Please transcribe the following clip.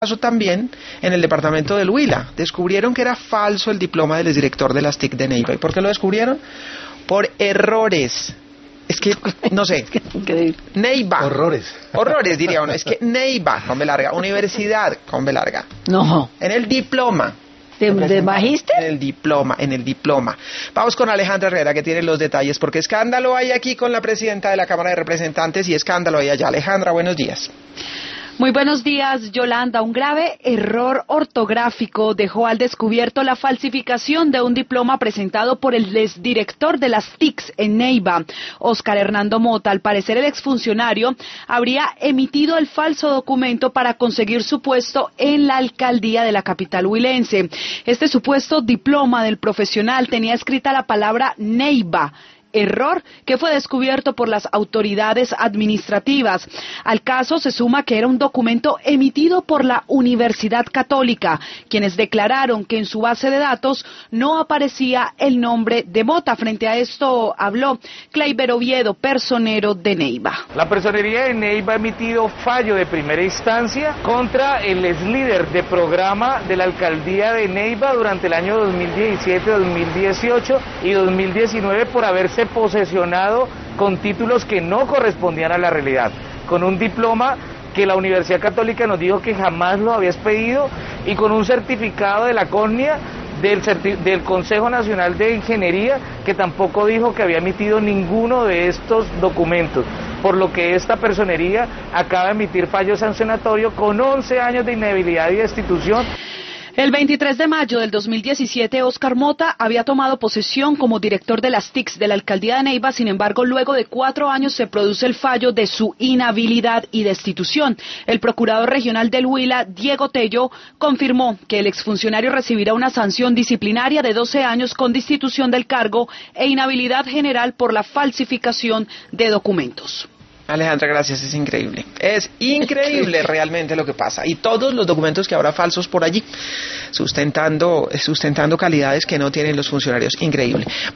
caso también en el departamento del Huila. Descubrieron que era falso el diploma del exdirector de las TIC de Neiva. ¿Y por qué lo descubrieron? Por errores. Es que, no sé, Neiva. Horrores diría uno. Es que Neiva, con B larga, universidad, con B larga. No. En el diploma. ¿De magíster? En el diploma. Vamos con Alejandra Herrera, que tiene los detalles, porque escándalo hay aquí con la presidenta de la Cámara de Representantes y escándalo hay allá. Alejandra, buenos días. Muy buenos días, Yolanda. Un grave error ortográfico dejó al descubierto la falsificación de un diploma presentado por el exdirector de las TICs en Neiva, Óscar Hernando Mota. Al parecer, el exfuncionario habría emitido el falso documento para conseguir su puesto en la alcaldía de la capital huilense. Este supuesto diploma del profesional tenía escrita la palabra Neiva, error que fue descubierto por las autoridades administrativas. Al caso se suma que era un documento emitido por la Universidad Católica, quienes declararon que en su base de datos no aparecía el nombre de Mota. Frente a esto habló Kleiber Oviedo, personero de Neiva. La personería de Neiva ha emitido fallo de primera instancia contra el exlíder de programa de la alcaldía de Neiva durante el año 2017, 2018 y 2019 por haberse posesionado con títulos que no correspondían a la realidad, con un diploma que la Universidad Católica nos dijo que jamás lo había expedido y con un certificado de la CONIA del Consejo Nacional de Ingeniería que tampoco dijo que había emitido ninguno de estos documentos, por lo que esta personería acaba de emitir fallo sancionatorio con 11 años de inhabilidad y destitución. El 23 de mayo del 2017, Óscar Mota había tomado posesión como director de las TICs de la alcaldía de Neiva. Sin embargo, luego de 4 años se produce el fallo de su inhabilidad y destitución. El procurador regional del Huila, Diego Tello, confirmó que el exfuncionario recibirá una sanción disciplinaria de 12 años con destitución del cargo e inhabilidad general por la falsificación de documentos. Alejandra, gracias, es increíble realmente lo que pasa. Y todos los documentos que habrá falsos por allí, sustentando calidades que no tienen los funcionarios, increíble.